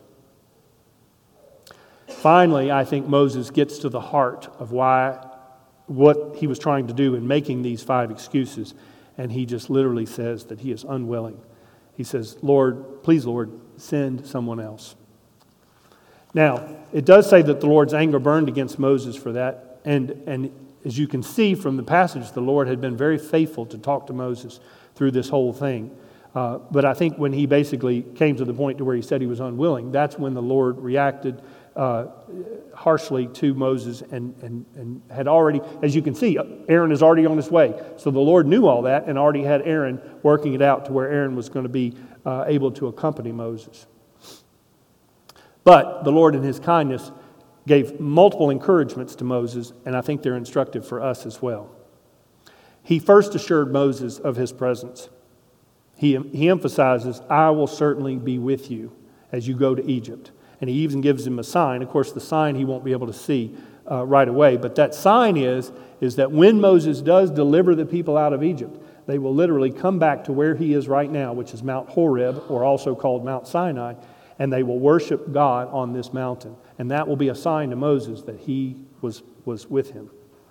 Finally, I think Moses gets to the heart of what he was trying to do in making these 5 excuses, and he just literally says that he is unwilling. He says, "Lord, please, Lord, send someone else." Now, it does say that the Lord's anger burned against Moses for that, and as you can see from the passage, the Lord had been very faithful to talk to Moses through this whole thing. But I think when he basically came to the point to where he said he was unwilling, that's when the Lord reacted harshly to Moses and had already, as you can see, Aaron is already on his way. So the Lord knew all that and already had Aaron working it out to where Aaron was going to be able to accompany Moses. But the Lord in his kindness gave multiple encouragements to Moses, and I think they're instructive for us as well. He first assured Moses of his presence. He emphasizes, "I will certainly be with you as you go to Egypt." And he even gives him a sign. Of course, the sign he won't be able to see right away. But that sign is that when Moses does deliver the people out of Egypt, they will literally come back to where he is right now, which is Mount Horeb, or also called Mount Sinai, and they will worship God on this mountain. And that will be a sign to Moses that he was with him.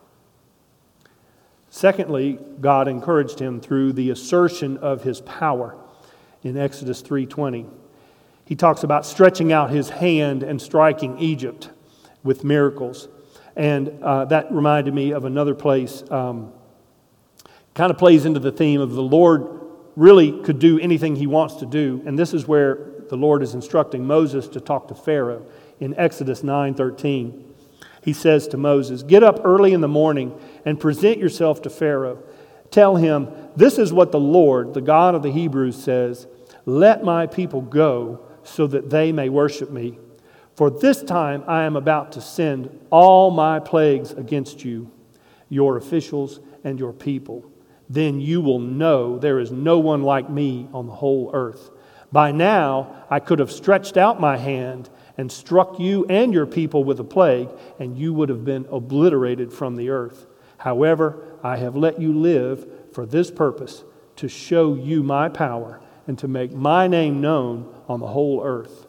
Secondly, God encouraged him through the assertion of his power in Exodus 3:20. He talks about stretching out his hand and striking Egypt with miracles. And that reminded me of another place. Kind of plays into the theme of the Lord really could do anything he wants to do. And this is where the Lord is instructing Moses to talk to Pharaoh in Exodus 9:13. He says to Moses, "Get up early in the morning and present yourself to Pharaoh. Tell him, 'This is what the Lord, the God of the Hebrews, says, let my people go so that they may worship me. For this time I am about to send all my plagues against you, your officials and your people. Then you will know there is no one like me on the whole earth. By now I could have stretched out my hand and struck you and your people with a plague, and you would have been obliterated from the earth. However, I have let you live for this purpose, to show you my power and to make my name known on the whole earth."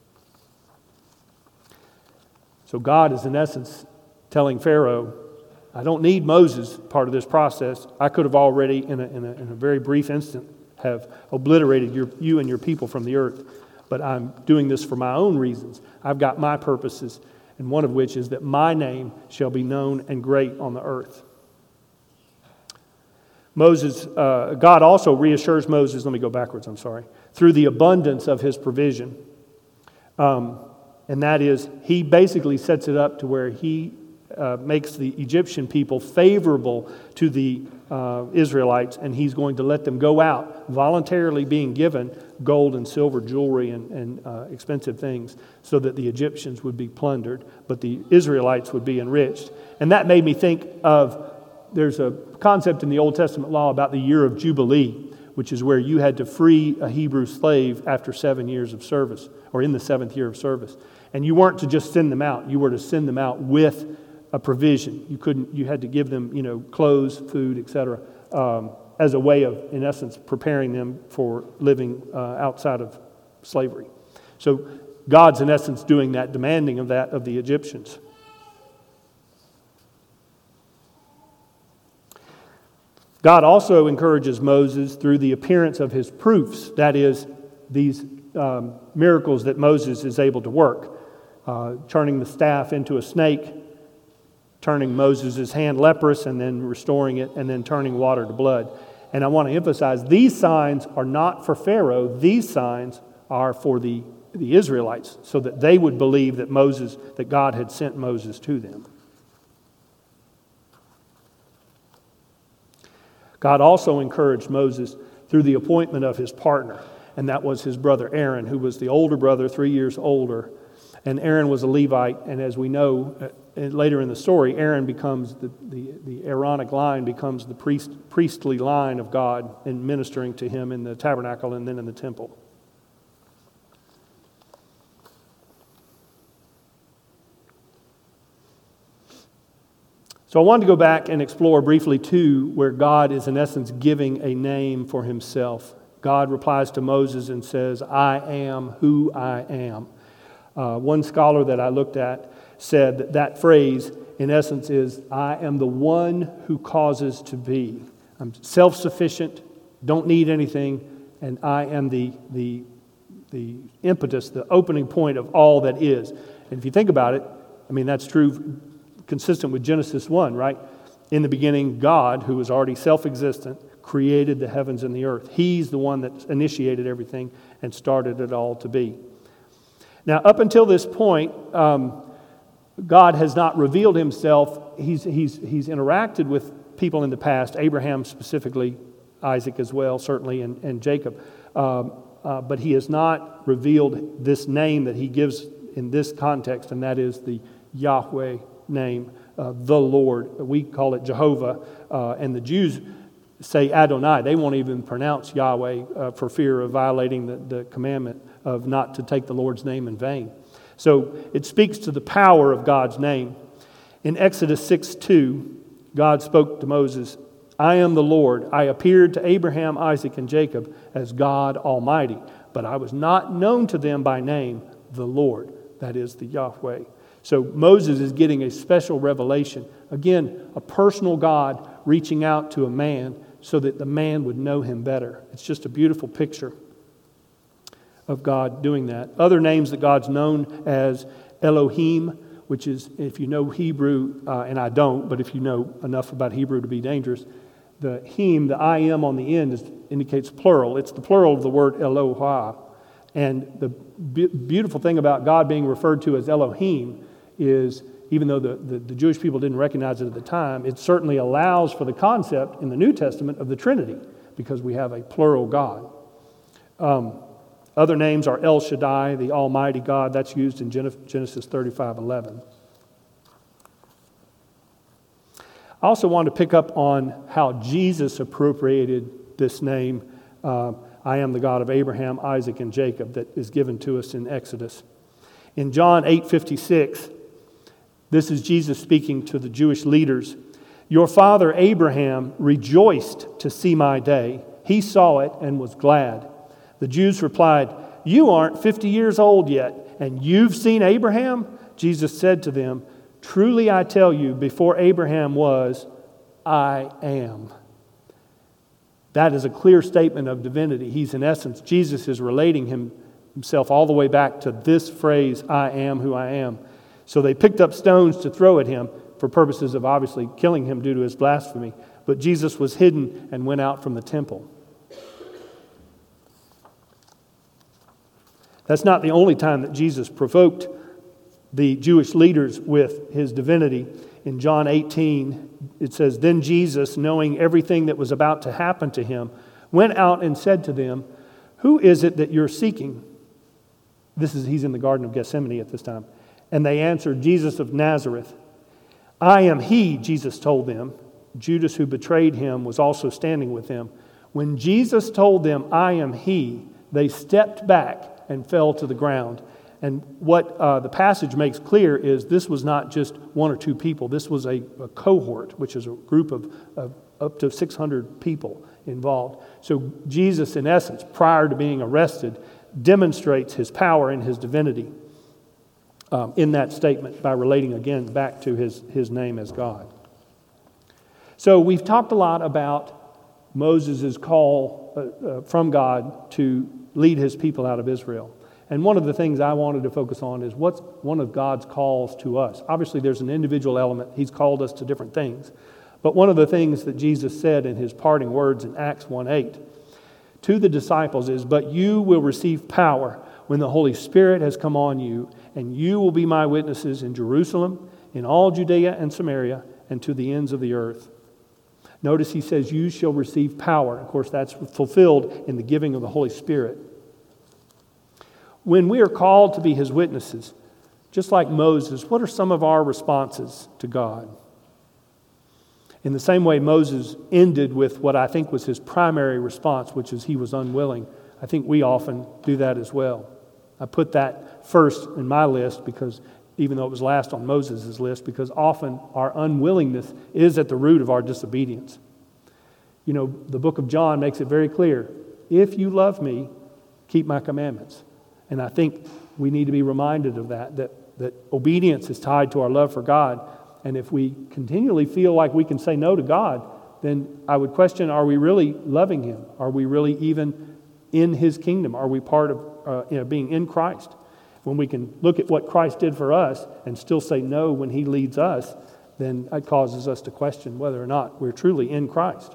So God is in essence telling Pharaoh, I don't need Moses part of this process. I could have already, in a very brief instant, have obliterated you and your people from the earth. But I'm doing this for my own reasons. I've got my purposes, and one of which is that my name shall be known and great on the earth. God also reassures Moses, let me go backwards, I'm sorry, through the abundance of his provision. And that is, he basically sets it up to where he makes the Egyptian people favorable to the Israelites, and he's going to let them go out, voluntarily being given gold and silver, jewelry, and expensive things, so that the Egyptians would be plundered, but the Israelites would be enriched. And that made me think of, there's a concept in the Old Testament law about the year of Jubilee, which is where you had to free a Hebrew slave after 7 years of service, or in the 7th year of service. And you weren't to just send them out, you were to send them out with a provision. You had to give them, clothes, food, etc., as a way of, in essence, preparing them for living outside of slavery. So God's, in essence, doing that, demanding of that of the Egyptians. God also encourages Moses through the appearance of his proofs, that is, these miracles that Moses is able to work, turning the staff into a snake, turning Moses' hand leprous, and then restoring it, and then turning water to blood. And I want to emphasize, these signs are not for Pharaoh. These signs are for the Israelites, so that they would believe that God had sent Moses to them. God also encouraged Moses through the appointment of his partner, and that was his brother Aaron, who was the older brother, 3 years older. And Aaron was a Levite, and as we know later in the story, Aaron becomes the Aaronic line becomes the priestly line of God in ministering to him in the tabernacle and then in the temple. So I wanted to go back and explore briefly, too, where God is in essence giving a name for himself. God replies to Moses and says, I am who I am. One scholar that I looked at said that phrase, in essence, is, I am the one who causes to be. I'm self-sufficient, don't need anything, and I am the impetus, the opening point of all that is. And if you think about it, that's true, consistent with Genesis 1, right? In the beginning, God, who was already self-existent, created the heavens and the earth. He's the one that initiated everything and started it all to be. Now, up until this point, God has not revealed himself. He's interacted with people in the past, Abraham specifically, Isaac as well, certainly, and Jacob. But he has not revealed this name that he gives in this context, and that is the Yahweh name, the Lord. We call it Jehovah, and the Jews say Adonai. They won't even pronounce Yahweh for fear of violating the commandment of not to take the Lord's name in vain. So it speaks to the power of God's name. In Exodus 6:2, God spoke to Moses, I am the Lord. I appeared to Abraham, Isaac, and Jacob as God Almighty, but I was not known to them by name, the Lord. That is the Yahweh. So Moses is getting a special revelation. Again, a personal God reaching out to a man so that the man would know him better. It's just a beautiful picture of God doing that. Other names that God's known as Elohim, which is, if you know Hebrew, and I don't, but if you know enough about Hebrew to be dangerous, the him, the I am on the end, indicates plural. It's the plural of the word Elohah. And the beautiful thing about God being referred to as Elohim is, even though the Jewish people didn't recognize it at the time, it certainly allows for the concept in the New Testament of the Trinity, because we have a plural God. Other names are El Shaddai, the Almighty God. That's used in Genesis 35:11. I also want to pick up on how Jesus appropriated this name, I am the God of Abraham, Isaac, and Jacob, that is given to us in Exodus. In John 8:56, this is Jesus speaking to the Jewish leaders. Your father Abraham rejoiced to see my day. He saw it and was glad. The Jews replied, you aren't 50 years old yet, and you've seen Abraham? Jesus said to them, Truly I tell you, before Abraham was, I am. That is a clear statement of divinity. He's, in essence, Jesus is relating himself all the way back to this phrase, I am who I am. So they picked up stones to throw at him for purposes of obviously killing him due to his blasphemy. But Jesus was hidden and went out from the temple. That's not the only time that Jesus provoked the Jewish leaders with his divinity. In John 18, it says, Then Jesus, knowing everything that was about to happen to him, went out and said to them, Who is it that you're seeking? He's in the Garden of Gethsemane at this time. And they answered, Jesus of Nazareth. I am he, Jesus told them. Judas, who betrayed him, was also standing with them. When Jesus told them, I am he, they stepped back and fell to the ground. And what the passage makes clear is this was not just one or two people. This was a cohort, which is a group of up to 600 people involved. So Jesus, in essence, prior to being arrested, demonstrates his power and his divinity in that statement by relating again back to his name as God. So we've talked a lot about Moses' call from God to lead his people out of Israel. And one of the things I wanted to focus on is what's one of God's calls to us. Obviously, there's an individual element. He's called us to different things. But one of the things that Jesus said in his parting words in Acts 1:8 to the disciples is, But you will receive power when the Holy Spirit has come on you, and you will be my witnesses in Jerusalem, in all Judea and Samaria, and to the ends of the earth. Notice he says, you shall receive power. Of course, that's fulfilled in the giving of the Holy Spirit. When we are called to be his witnesses, just like Moses, what are some of our responses to God? In the same way Moses ended with what I think was his primary response, which is he was unwilling, I think we often do that as well. I put that first in my list because even though it was last on Moses' list, because often our unwillingness is at the root of our disobedience. You know, the book of John makes it very clear, if you love me, keep my commandments. And I think we need to be reminded of that obedience is tied to our love for God. And if we continually feel like we can say no to God, then I would question, are we really loving him? Are we really even in his kingdom? Are we part of being in Christ? When we can look at what Christ did for us and still say no when he leads us, then it causes us to question whether or not we're truly in Christ.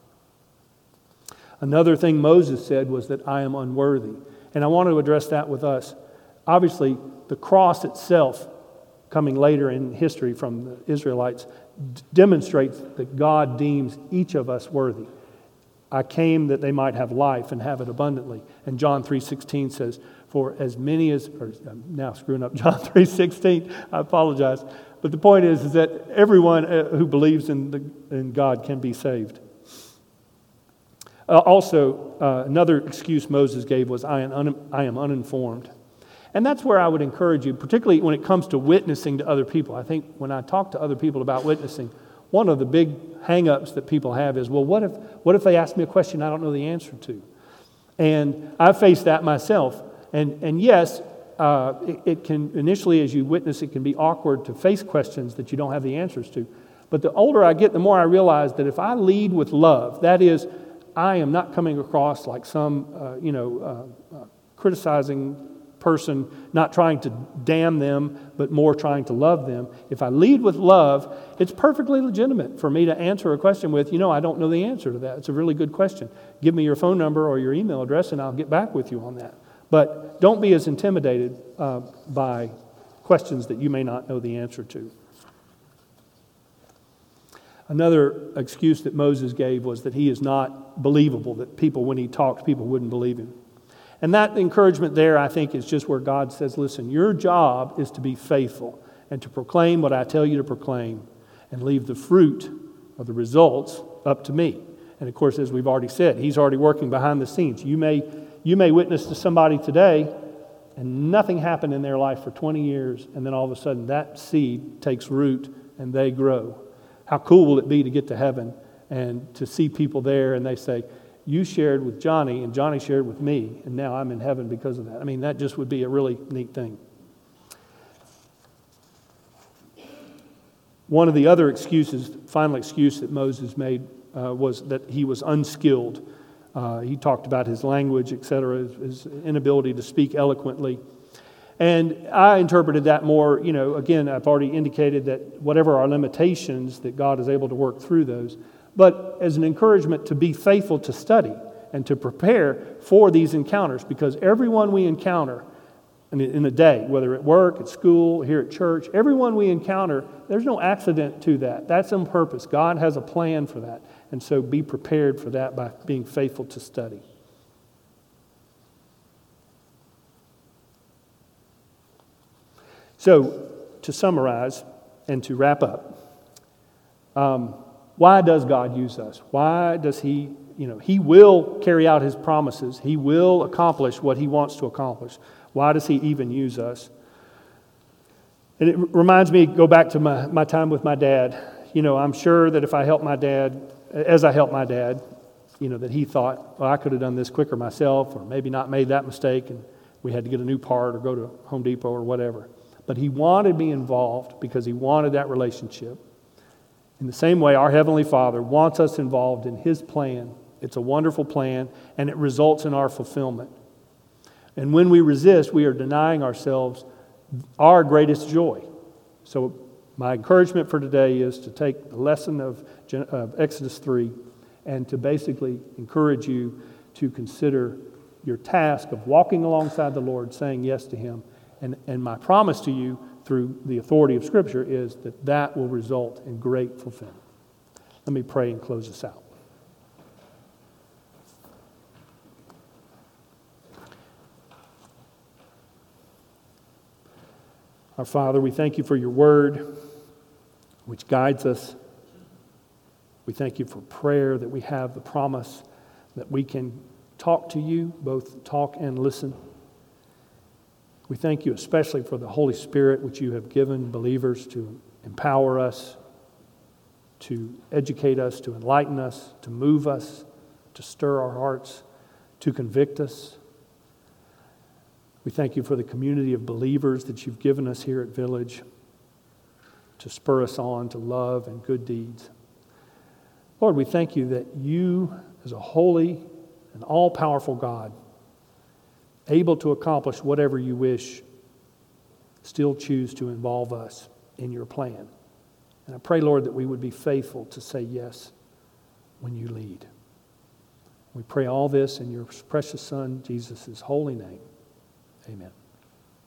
Another thing Moses said was that I am unworthy. And I want to address that with us. Obviously, the cross itself, coming later in history from the Israelites, demonstrates that God deems each of us worthy. I came that they might have life and have it abundantly. And John 3:16 says, for as many as, or I'm now screwing up John 3:16, I apologize. But the point is that everyone who believes in God can be saved. Another excuse Moses gave was, I am uninformed. And that's where I would encourage you, particularly when it comes to witnessing to other people. I think when I talk to other people about witnessing, one of the big hang-ups that people have is, well, what if they ask me a question I don't know the answer to? And I've faced that myself. And yes, it can initially, as you witness, it can be awkward to face questions that you don't have the answers to. But the older I get, the more I realize that if I lead with love, that is, I am not coming across like some, criticizing person, not trying to damn them, but more trying to love them. If I lead with love, it's perfectly legitimate for me to answer a question with, I don't know the answer to that. It's a really good question. Give me your phone number or your email address and I'll get back with you on that. But don't be as intimidated by questions that you may not know the answer to. Another excuse that Moses gave was that he is not believable, that people, when he talked, people wouldn't believe him. And that encouragement there, I think, is just where God says, listen, your job is to be faithful and to proclaim what I tell you to proclaim and leave the fruit of the results up to me. And of course, as we've already said, he's already working behind the scenes. You may witness to somebody today and nothing happened in their life for 20 years, and then all of a sudden that seed takes root and they grow. How cool will it be to get to heaven and to see people there and they say, you shared with Johnny and Johnny shared with me, and now I'm in heaven because of that. I mean, that just would be a really neat thing. One of the other excuses, final excuse that Moses made was that he was unskilled. He talked about his language, etc., his inability to speak eloquently. And I interpreted that more, again, I've already indicated that whatever our limitations, that God is able to work through those, but as an encouragement to be faithful to study and to prepare for these encounters, because everyone we encounter in a day, whether at work, at school, here at church, everyone we encounter, there's no accident to that. That's on purpose. God has a plan for that. And so be prepared for that by being faithful to study. So, to summarize and to wrap up, why does God use us? Why does He, He will carry out His promises. He will accomplish what He wants to accomplish. Why does He even use us? And it reminds me, go back to my time with my dad. I'm sure that if I helped my dad, as I helped my dad, that he thought, well, I could have done this quicker myself, or maybe not made that mistake, and we had to get a new part or go to Home Depot or whatever. But he wanted me involved because he wanted that relationship. In the same way, our Heavenly Father wants us involved in His plan. It's a wonderful plan, and it results in our fulfillment. And when we resist, we are denying ourselves our greatest joy. So my encouragement for today is to take the lesson of Exodus 3 and to basically encourage you to consider your task of walking alongside the Lord, saying yes to Him. And my promise to you through the authority of Scripture is that that will result in great fulfillment. Let me pray and close this out. Our Father, we thank You for Your Word, which guides us. We thank You for prayer, that we have the promise that we can talk to You, both talk and listen. We thank You especially for the Holy Spirit, which You have given believers to empower us, to educate us, to enlighten us, to move us, to stir our hearts, to convict us. We thank You for the community of believers that You've given us here at Village to spur us on to love and good deeds. Lord, we thank You that You, as a holy and all-powerful God, able to accomplish whatever You wish, still choose to involve us in Your plan. And I pray, Lord, that we would be faithful to say yes when You lead. We pray all this in Your precious Son, Jesus' holy name. Amen.